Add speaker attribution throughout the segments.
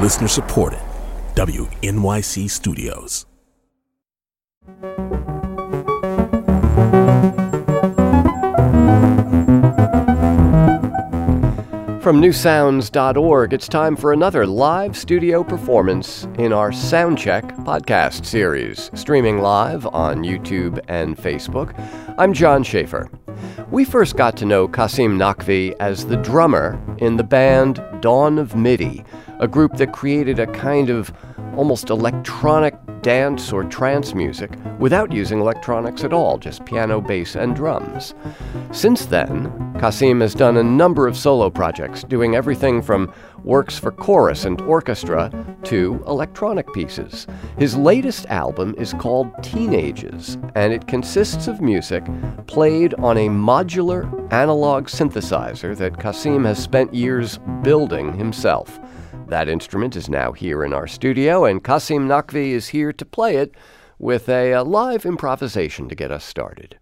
Speaker 1: Listener supported. WNYC Studios.
Speaker 2: From newsounds.org, it's time for another live studio performance in our Soundcheck podcast series, streaming live on YouTube and Facebook. I'm John Schaefer. We first got to know Kasim Naqvi as the drummer in the band Dawn of MIDI, a group that created a kind of almost electronic dance or trance music without using electronics at all, just piano, bass, and drums. Since then, Kasim has done a number of solo projects, doing everything from works for chorus and orchestra to electronic pieces. His latest album is called Teenages, and it consists of music played on a modular analog synthesizer that Kasim has spent years building himself. That instrument is now here in our studio, and Kasim Naqvi is here to play it with a live improvisation to get us started.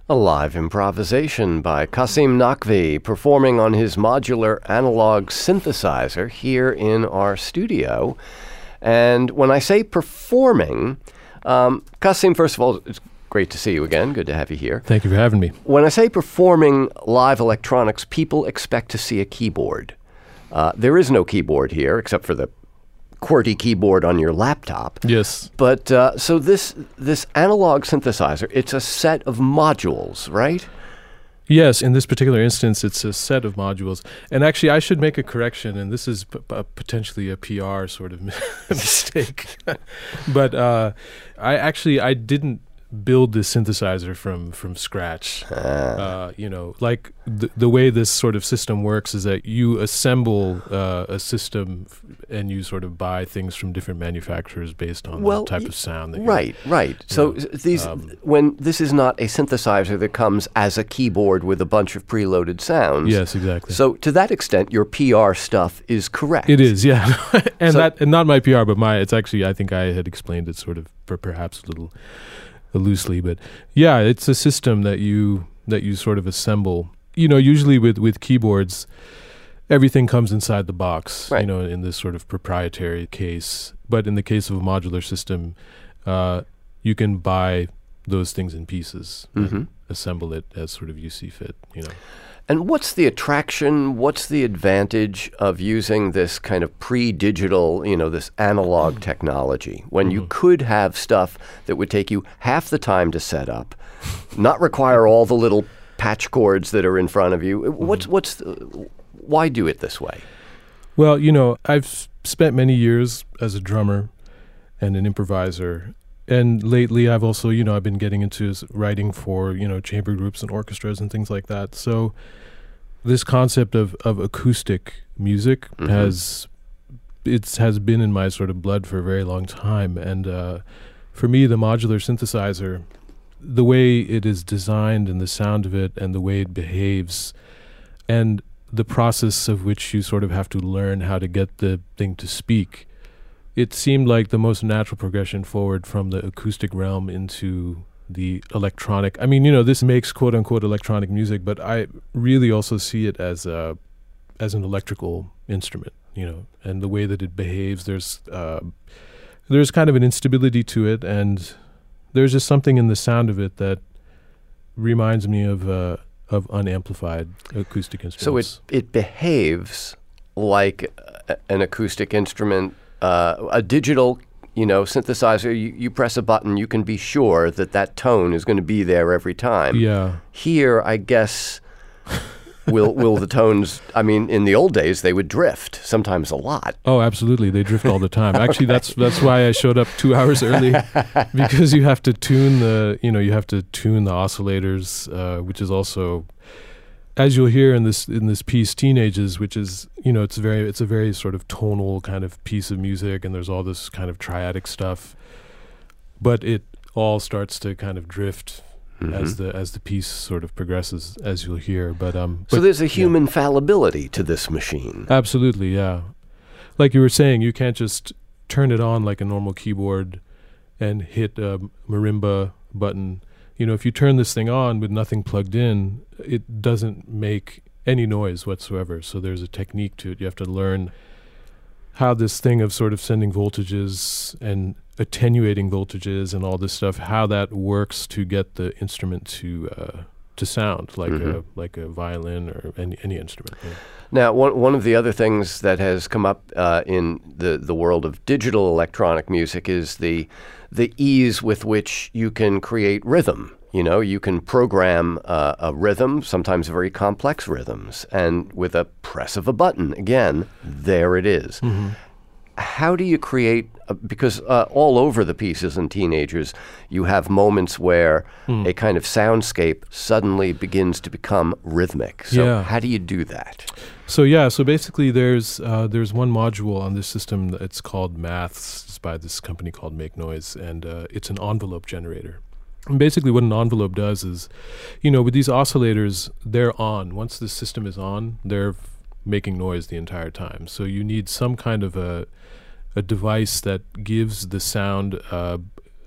Speaker 2: A live improvisation by Qasim Naqvi, performing on his modular analog synthesizer here in our studio. And when I say performing, Qasim, first of all, it's great to see you again. Good to have you here.
Speaker 3: Thank you for having me.
Speaker 2: When I say performing live electronics, people expect to see a keyboard. There is no keyboard here except for the QWERTY keyboard on your laptop.
Speaker 3: Yes.
Speaker 2: But so this analog synthesizer, it's a set of modules, right?
Speaker 3: Yes, in this particular instance, it's a set of modules. And actually, I should make a correction, and this is potentially a PR sort of mistake. But I didn't build this synthesizer from scratch. Like the way this sort of system works is that you assemble a system and you sort of buy things from different manufacturers based on the type of sound that
Speaker 2: right. So when this is not a synthesizer that comes as a keyboard with a bunch of preloaded sounds.
Speaker 3: Yes, exactly.
Speaker 2: So to that extent, your PR stuff is correct.
Speaker 3: It is, yeah. and not my PR, but it's actually, I think I had explained it sort of perhaps a little loosely, but yeah, it's a system that you sort of assemble. Usually with keyboards, everything comes inside the box,
Speaker 2: right.
Speaker 3: In this sort of proprietary case. But in the case of a modular system, you can buy those things in pieces and assemble it as sort of you see fit,
Speaker 2: And what's the attraction, what's the advantage of using this kind of pre-digital, this analog technology, when you could have stuff that would take you half the time to set up, not require all the little patch cords that are in front of you? Why do it this way?
Speaker 3: Well, I've spent many years as a drummer and an improviser. And lately I've also, I've been getting into writing for, chamber groups and orchestras and things like that. So this concept of acoustic music has been in my sort of blood for a very long time. And for me, the modular synthesizer, the way it is designed and the sound of it and the way it behaves and the process of which you sort of have to learn how to get the thing to speak, it seemed like the most natural progression forward from the acoustic realm into the electronic. I mean, this makes quote-unquote electronic music, but I really also see it as an electrical instrument, and the way that it behaves. There's kind of an instability to it, and there's just something in the sound of it that reminds me of unamplified acoustic instruments.
Speaker 2: So it behaves like an acoustic instrument. A digital, synthesizer, you press a button, you can be sure that tone is going to be there every time.
Speaker 3: Yeah.
Speaker 2: Here, I guess, will the tones, in the old days, they would drift, sometimes a lot.
Speaker 3: Oh, absolutely. They drift all the time. Actually, that's why I showed up 2 hours early, because you have to tune the oscillators, which is also, as you'll hear in this piece, Teenagers, which is, it's a very sort of tonal kind of piece of music, and there's all this kind of triadic stuff, but it all starts to kind of drift as the piece sort of progresses, as you'll hear. But
Speaker 2: so there's a human fallibility to this machine.
Speaker 3: Absolutely, yeah. Like you were saying, you can't just turn it on like a normal keyboard and hit a marimba button. If you turn this thing on with nothing plugged in, it doesn't make any noise whatsoever. So there's a technique to it. You have to learn how this thing of sort of sending voltages and attenuating voltages and all this stuff, how that works to get the instrument to sound like a violin or any instrument. Yeah.
Speaker 2: Now, one of the other things that has come up in the world of digital electronic music is the ease with which you can create rhythm. You can program a rhythm, sometimes very complex rhythms, and with a press of a button, again, there it is. How do you create, because all over the pieces in Teenagers, you have moments where a kind of soundscape suddenly begins to become rhythmic. So how do you do that?
Speaker 3: So basically there's one module on this system that's called Maths. It's by this company called Make Noise, and it's an envelope generator. And basically what an envelope does is, with these oscillators, they're on. Once the system is on, they're making noise the entire time. So you need some kind of a device that gives the sound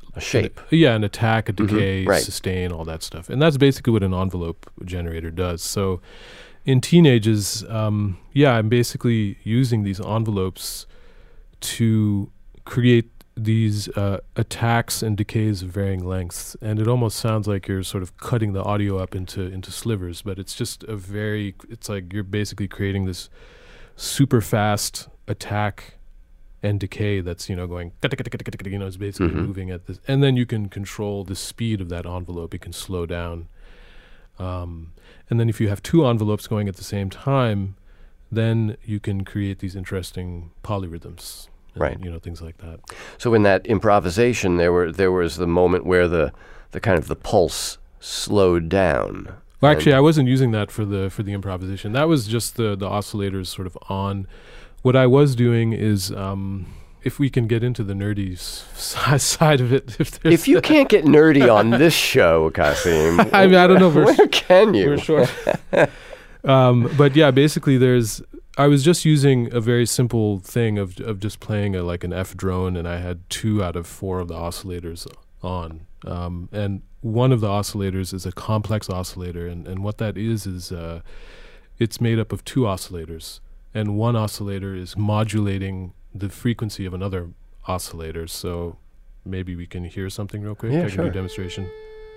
Speaker 2: A shape.
Speaker 3: An attack, a decay,
Speaker 2: right.
Speaker 3: sustain, all that stuff. And that's basically what an envelope generator does. So in Teenages, I'm basically using these envelopes to create these attacks and decays of varying lengths. And it almost sounds like you're sort of cutting the audio up into slivers, but it's just it's like you're basically creating this super fast attack and decay that's, going, it's basically moving at this. And then you can control the speed of that envelope. It can slow down. And then if you have two envelopes going at the same time, then you can create these interesting polyrhythms. And,
Speaker 2: right.
Speaker 3: Things like that.
Speaker 2: So in that improvisation, there was the moment where the kind of the pulse slowed down.
Speaker 3: Well, actually, I wasn't using that for the improvisation. That was just the oscillators sort of on. What I was doing is, if we can get into the nerdy side of it,
Speaker 2: if you can't get nerdy on this show, Kasim,
Speaker 3: I mean, I don't know.
Speaker 2: Where can you?
Speaker 3: We're short. But yeah, basically, I was just using a very simple thing of just playing like an F drone, and I had 2 out of 4 of the oscillators on. And one of the oscillators is a complex oscillator, and what that is it's made up of 2 oscillators, and one oscillator is modulating the frequency of another oscillator. So maybe we can hear something real quick.
Speaker 2: Yeah,
Speaker 3: I can do a demonstration.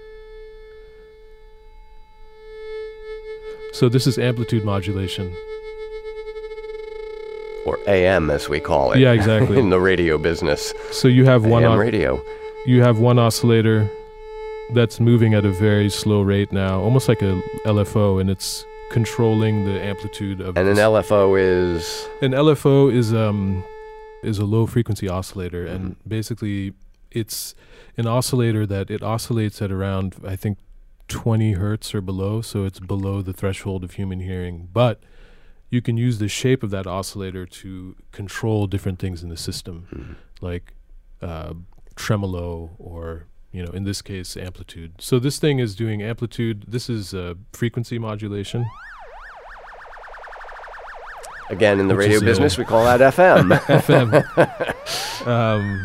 Speaker 3: So this is amplitude modulation.
Speaker 2: Or AM, as we call it.
Speaker 3: Yeah, exactly.
Speaker 2: In the radio business.
Speaker 3: So you have
Speaker 2: AM radio.
Speaker 3: You have one oscillator that's moving at a very slow rate now, almost like a LFO, and it's controlling the amplitude of.
Speaker 2: And an LFO is.
Speaker 3: An LFO is a low frequency oscillator, and basically it's an oscillator that it oscillates at around, I think, 20 hertz or below, so it's below the threshold of human hearing, but you can use the shape of that oscillator to control different things in the system, like tremolo or, in this case, amplitude. So this thing is doing amplitude. This is frequency modulation.
Speaker 2: Again, in the radio business, we call that FM.
Speaker 3: FM.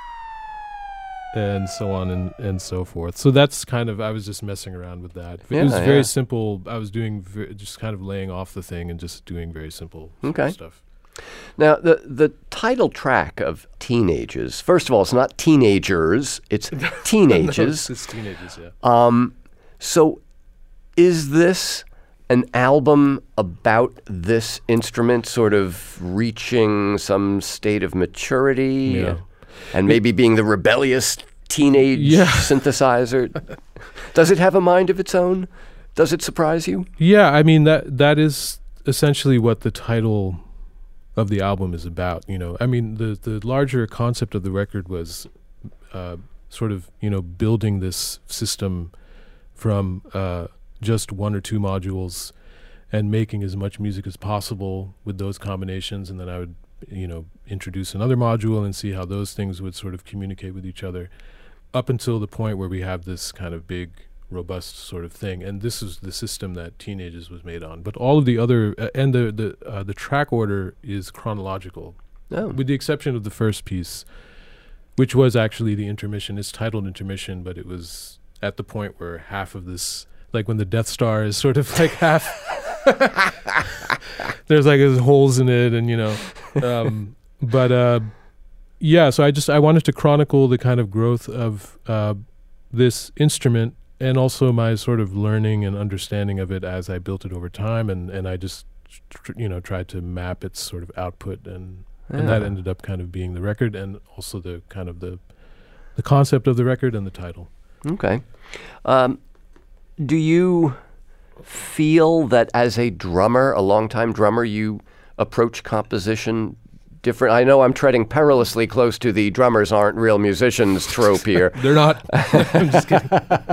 Speaker 3: And so on and so forth. So that's kind of, I was just messing around with that. It was very simple. I was doing just kind of laying off the thing and just doing very simple stuff.
Speaker 2: Now, the title track of Teenages, first of all, it's not teenagers, it's Teenages.
Speaker 3: No, it's Teenages, yeah.
Speaker 2: So is this an album about this instrument sort of reaching some state of maturity?
Speaker 3: Yeah.
Speaker 2: And maybe being the rebellious teenage synthesizer. Does it have a mind of its own? Does it surprise you?
Speaker 3: Yeah, I mean, that is essentially what the title of the album is about. I mean, the larger concept of the record was sort of, building this system from just 1 or 2 modules and making as much music as possible with those combinations, and then I would introduce another module and see how those things would sort of communicate with each other up until the point where we have this kind of big, robust sort of thing. And this is the system that Teenages was made on. But all of the other, and the track order is chronological, with the exception of the first piece, which was actually the intermission. It's titled Intermission, but it was at the point where half of this, like when the Death Star is sort of like half... There's like holes in it, and so I wanted to chronicle the kind of growth of this instrument, and also my sort of learning and understanding of it as I built it over time, and I just tried to map its sort of output, and that ended up kind of being the record, and also the kind of the concept of the record and the title.
Speaker 2: Okay. Do you feel that as a drummer, a longtime drummer, you approach composition different? I know I'm treading perilously close to the drummers aren't real musicians trope here.
Speaker 3: They're not. I'm just kidding.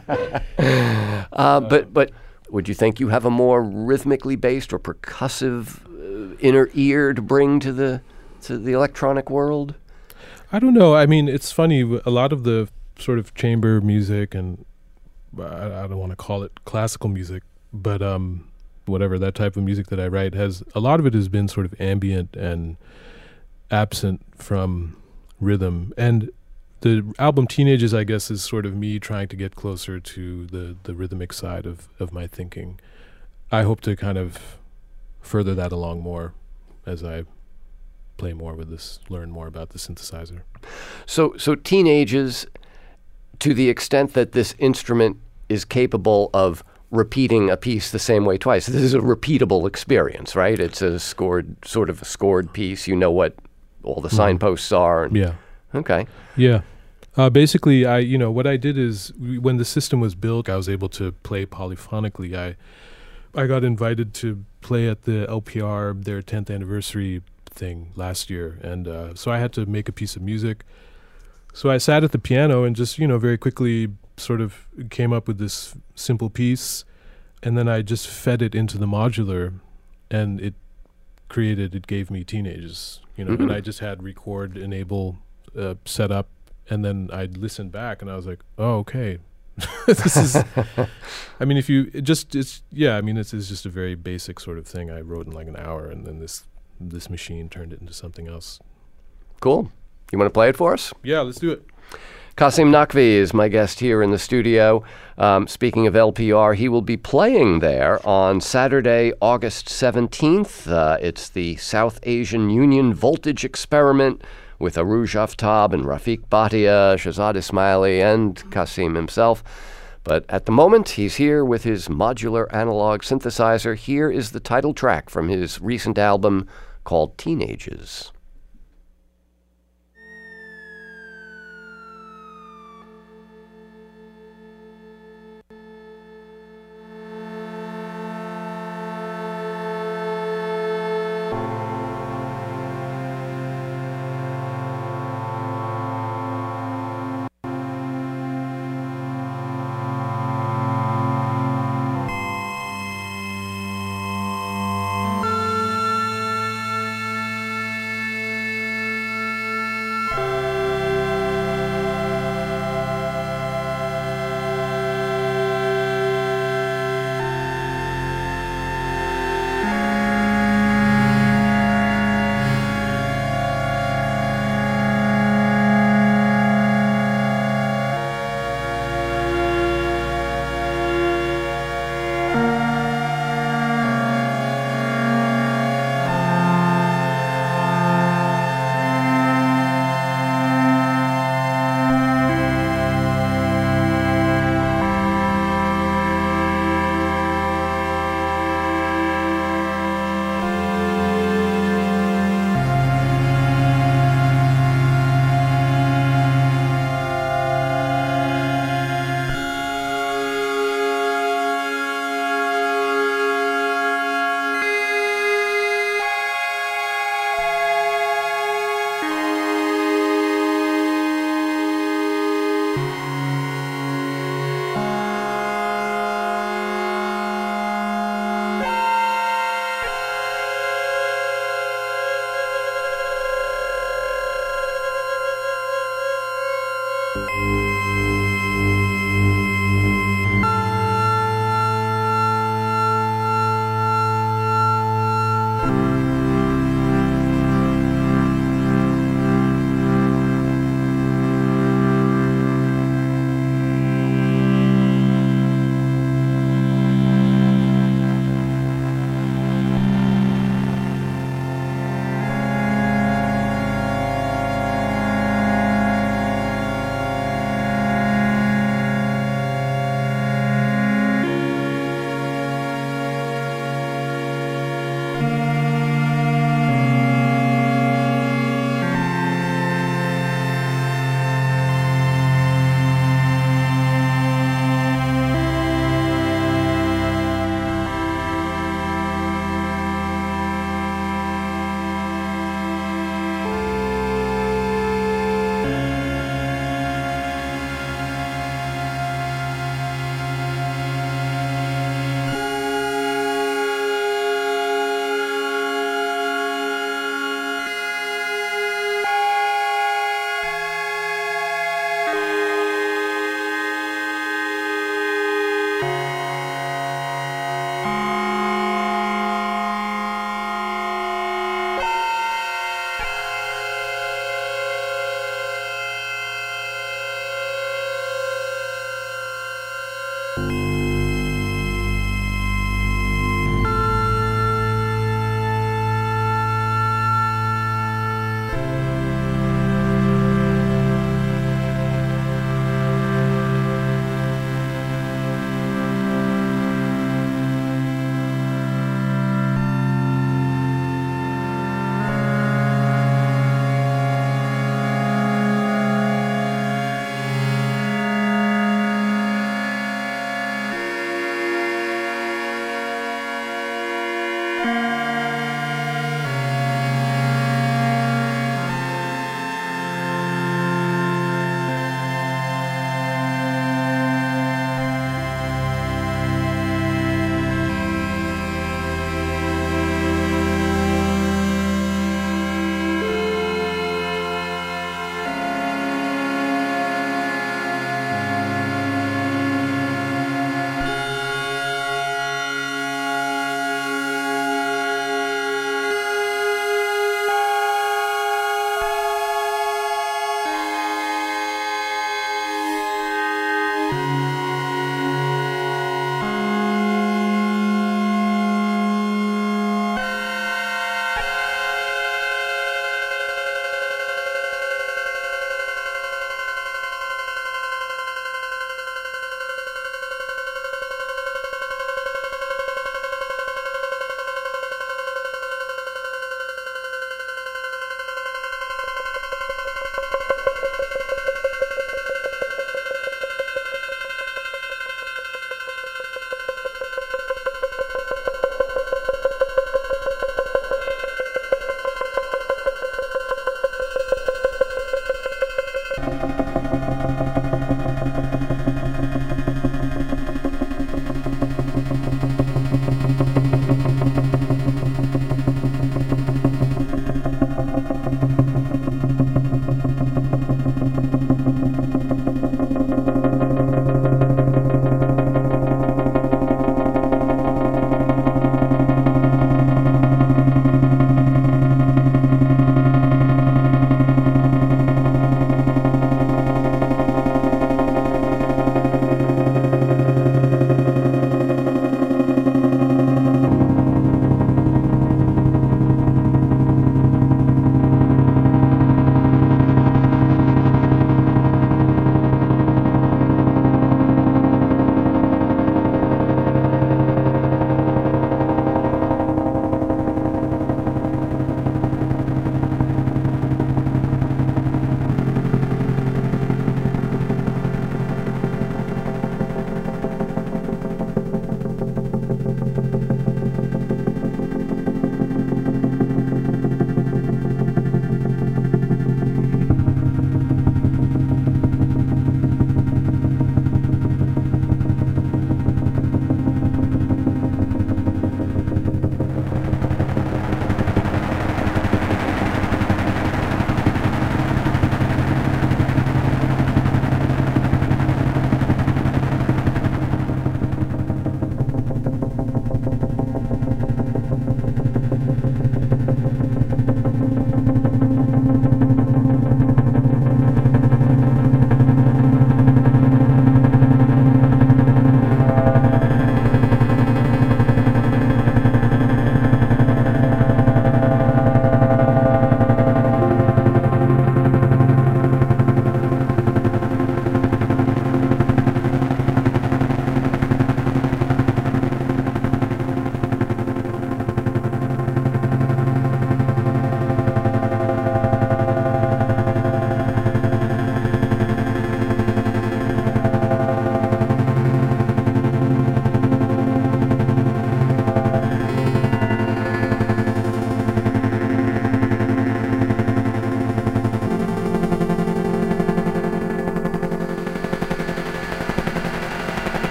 Speaker 2: But would you think you have a more rhythmically based or percussive inner ear to bring to the electronic world?
Speaker 3: I don't know. I mean, it's funny. A lot of the sort of chamber music, and I don't want to call it classical music, but whatever, that type of music that I write, a lot of it has been sort of ambient and absent from rhythm. And the album Teenagers, I guess, is sort of me trying to get closer to the rhythmic side of my thinking. I hope to kind of further that along more as I play more with this, learn more about the synthesizer.
Speaker 2: So Teenagers, to the extent that this instrument is capable of repeating a piece the same way twice, this is a repeatable experience, right? It's a scored piece. You know what all the signposts are.
Speaker 3: Yeah.
Speaker 2: Okay.
Speaker 3: Yeah. Basically, what I did is when the system was built, I was able to play polyphonically. I got invited to play at the LPR, their 10th anniversary thing last year. And so I had to make a piece of music. So I sat at the piano and just, very quickly sort of came up with this simple piece. And then I just fed it into the modular, and it gave me Teenagers, and I just had record enable set up, and then I'd listen back and I was like, oh, okay. This is, it's just a very basic sort of thing I wrote in like an hour, and then this machine turned it into something else.
Speaker 2: Cool. You want to play it for us?
Speaker 3: Yeah, let's do it.
Speaker 2: Kasim Naqvi is my guest here in the studio. Speaking of LPR, he will be playing there on Saturday, August 17th. It's the South Asian Union Voltage Experiment with Aruj Aftab and Rafiq Bhatia, Shahzad Ismaili, and Kasim himself. But at the moment, he's here with his modular analog synthesizer. Here is the title track from his recent album called Teenagers.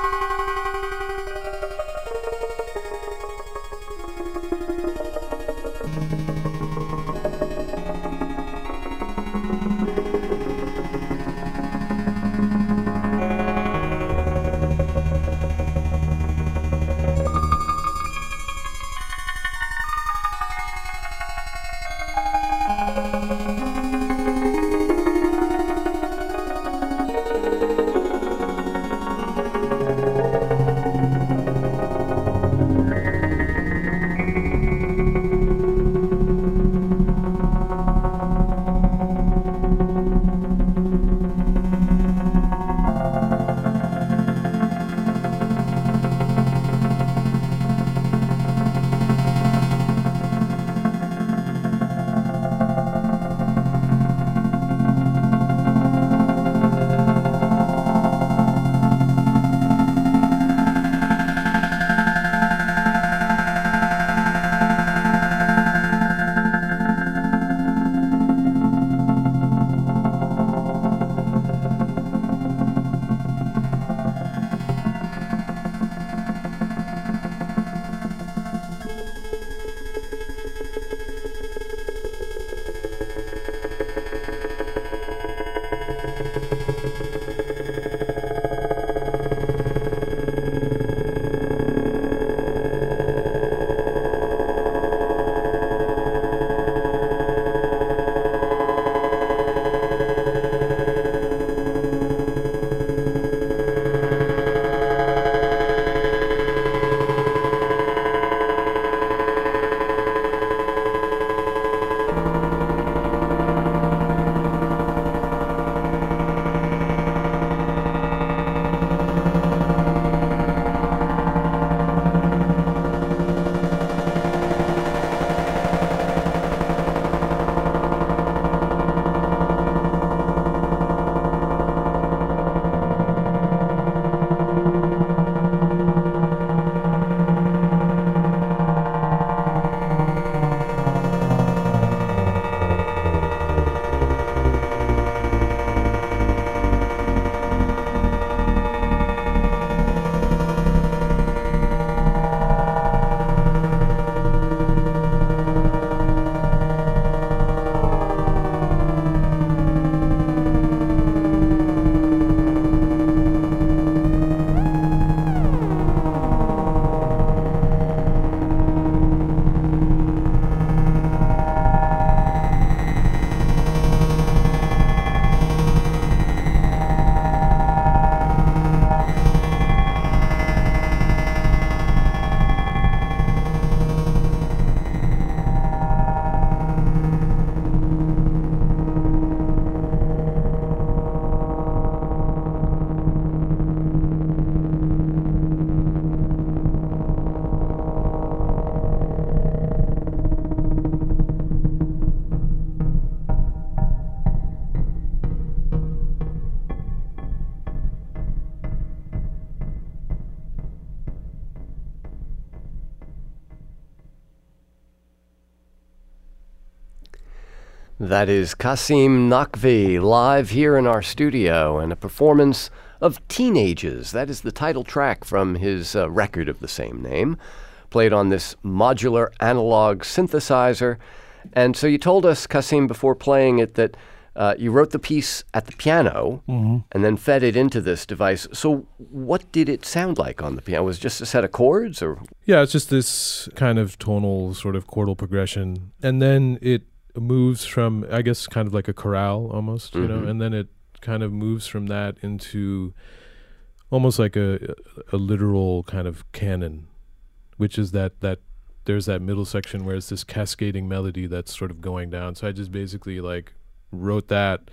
Speaker 2: That is Kasim Naqvi live here in our studio, and a performance of Teenages. That is the title track from his record of the same name, played on this modular analog synthesizer. And so you told us, Kasim, before playing it, that you wrote the piece at the piano and then fed it into this device. So what did it sound like on the piano? Was it just a set of chords? Or
Speaker 3: Yeah, it's just this kind of tonal sort of chordal progression. And then it moves from, I guess, kind of like a chorale almost, you know, and then it kind of moves from that into almost like a literal kind of canon, which is that there's that middle section where it's this cascading melody that's sort of going down. So I just basically like wrote that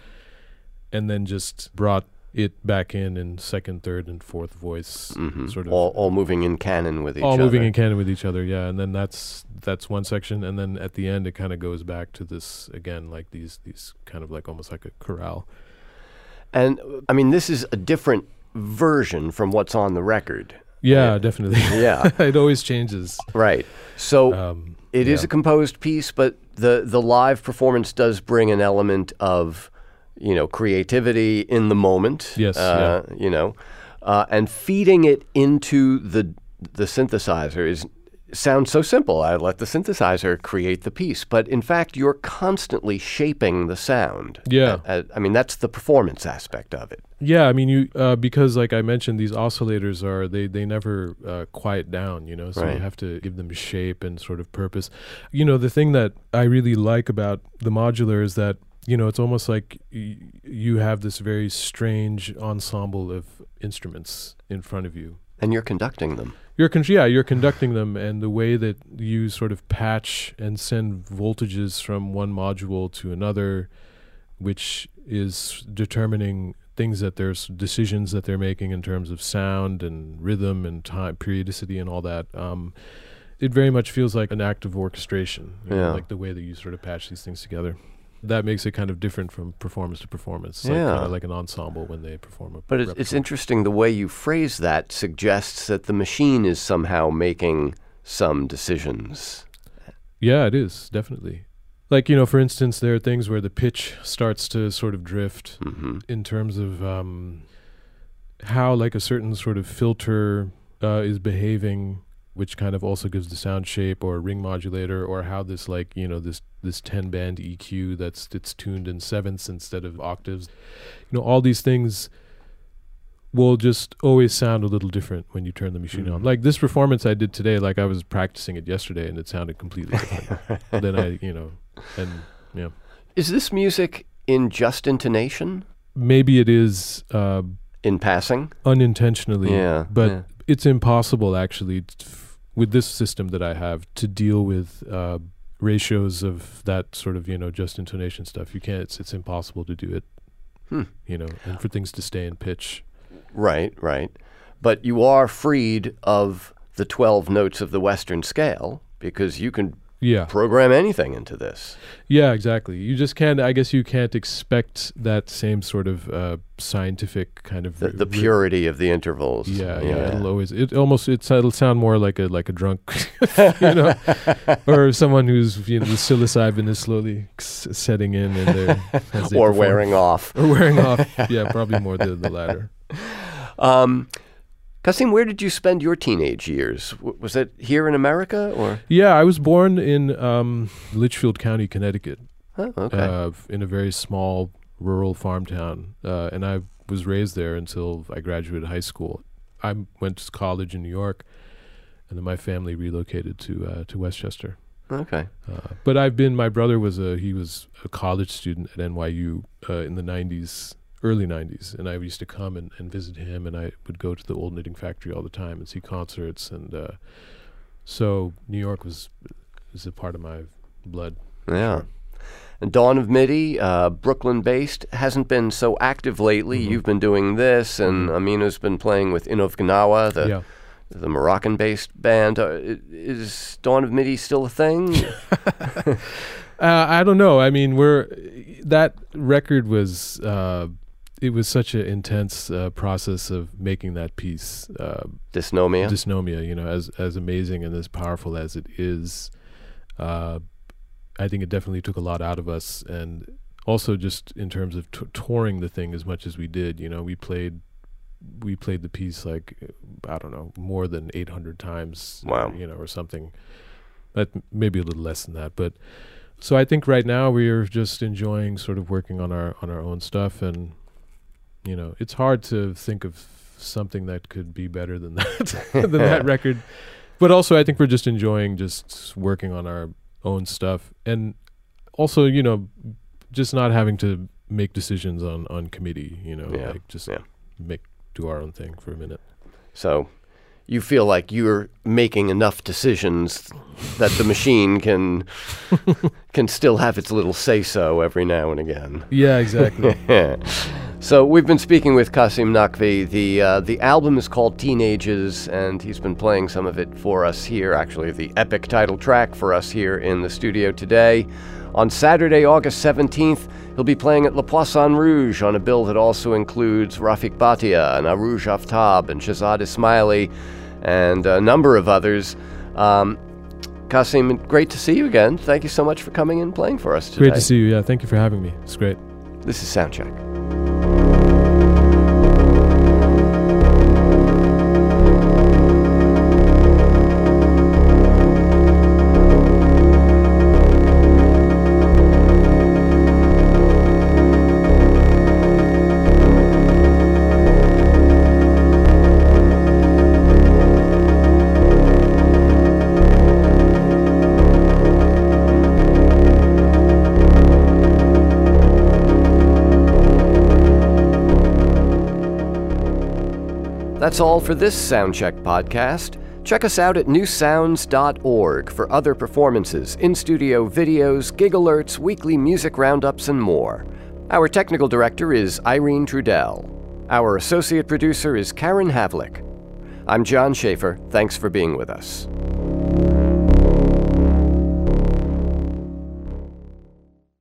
Speaker 3: and then just brought it back in second, third, and fourth voice, sort of
Speaker 2: all moving in canon with each other.
Speaker 3: All moving in canon with each other, yeah. And then that's one section, and then at the end it kind of goes back to this again, like these kind of like almost like a chorale.
Speaker 2: And I mean, this is a different version from what's on the record.
Speaker 3: Yeah, definitely.
Speaker 2: Yeah,
Speaker 3: it always changes.
Speaker 2: Right. So it is a composed piece, but the live performance does bring an element of, you know, creativity in the moment.
Speaker 3: Yes.
Speaker 2: You know, and feeding it into the synthesizer sounds so simple. I let the synthesizer create the piece, but in fact, you're constantly shaping the sound.
Speaker 3: Yeah.
Speaker 2: I mean, that's the performance aspect of it.
Speaker 3: Yeah, I mean, you because like I mentioned, these oscillators they never quiet down, so
Speaker 2: Right.
Speaker 3: you have to give them shape and sort of purpose. The thing that I really like about the modular is that, it's almost like you have this very strange ensemble of instruments in front of you.
Speaker 2: And you're conducting them.
Speaker 3: You're conducting them, and the way that you sort of patch and send voltages from one module to another, which is determining things that there's decisions that they're making in terms of sound and rhythm and time, periodicity and all that. It very much feels like an act of orchestration, like the way that you sort of patch these things together. That makes it kind of different from performance to performance. Like, kind of like an ensemble when they perform a
Speaker 2: But it's interesting the way you phrase that suggests that the machine is somehow making some decisions.
Speaker 3: Yeah, it is, definitely. Like, for instance, there are things where the pitch starts to sort of drift in terms of how like a certain sort of filter is behaving, which kind of also gives the sound shape, or a ring modulator, or how this like, this 10-band EQ it's tuned in sevenths instead of octaves. All these things will just always sound a little different when you turn the machine on. Like this performance I did today, like I was practicing it yesterday and it sounded completely different than
Speaker 2: Is this music in just intonation?
Speaker 3: Maybe it is
Speaker 2: In passing?
Speaker 3: unintentionally, but
Speaker 2: yeah.
Speaker 3: it's impossible actually with this system that I have to deal with ratios of that sort of, just intonation stuff. You can't, it's impossible to do it, and for things to stay in pitch.
Speaker 2: Right. But you are freed of the 12 notes of the Western scale because you can program anything into this.
Speaker 3: Yeah, exactly. You just can't, I guess you can't expect that same sort of scientific kind of...
Speaker 2: The purity of the intervals.
Speaker 3: Yeah. It'll sound more like a drunk, or someone who's, the psilocybin is slowly setting in and
Speaker 2: or wearing off.
Speaker 3: Or wearing off. Yeah, probably more the latter.
Speaker 2: Qasim, where did you spend your teenage years? Was it here in America, or?
Speaker 3: Yeah, I was born in Litchfield County, Connecticut.
Speaker 2: Oh, okay.
Speaker 3: In a very small rural farm town, and I was raised there until I graduated high school. I went to college in New York, and then my family relocated to Westchester.
Speaker 2: Okay.
Speaker 3: But my brother was a college student at NYU in the early 90s, and I used to come and visit him, and I would go to the old knitting factory all the time and see concerts, and so New York is a part of my blood.
Speaker 2: Yeah. Sure. And Dawn of MIDI, Brooklyn-based, hasn't been so active lately. You've been doing this, and Amina's been playing with Inov Gnawa, the Moroccan-based band. Is Dawn of MIDI still a thing?
Speaker 3: I don't know. I mean, that record was... it was such an intense process of making that piece.
Speaker 2: Dysnomia,
Speaker 3: as amazing and as powerful as it is, I think it definitely took a lot out of us. And also just in terms of touring the thing as much as we did, we played the piece like, I don't know, more than 800 times,
Speaker 2: wow.
Speaker 3: Or something. That maybe a little less than that. But so I think right now we are just enjoying sort of working on our own stuff, and it's hard to think of something that could be better than that that record. But also I think we're just enjoying just working on our own stuff, and also just not having to make decisions on committee, do our own thing for a minute.
Speaker 2: So you feel like you're making enough decisions that the machine can still have its little say-so every now and again.
Speaker 3: Yeah, exactly.
Speaker 2: So we've been speaking with Qasim Naqvi. The album is called Teenagers, and he's been playing some of it for us here, actually the epic title track for us here in the studio today. On Saturday, August 17th, he'll be playing at Le Poisson Rouge on a bill that also includes Rafik Bhatia and Arouj Aftab and Shahzad Ismaili and a number of others. Qasim, great to see you again. Thank you so much for coming and playing for us today.
Speaker 3: Great to see you. Yeah, thank you for having me. It's great.
Speaker 2: This is Soundcheck. That's all for this Soundcheck podcast. Check us out at newsounds.org for other performances, in-studio videos, gig alerts, weekly music roundups, and more. Our technical director is Irene Trudell. Our associate producer is Karen Havlick. I'm John Schaefer. Thanks for being with us.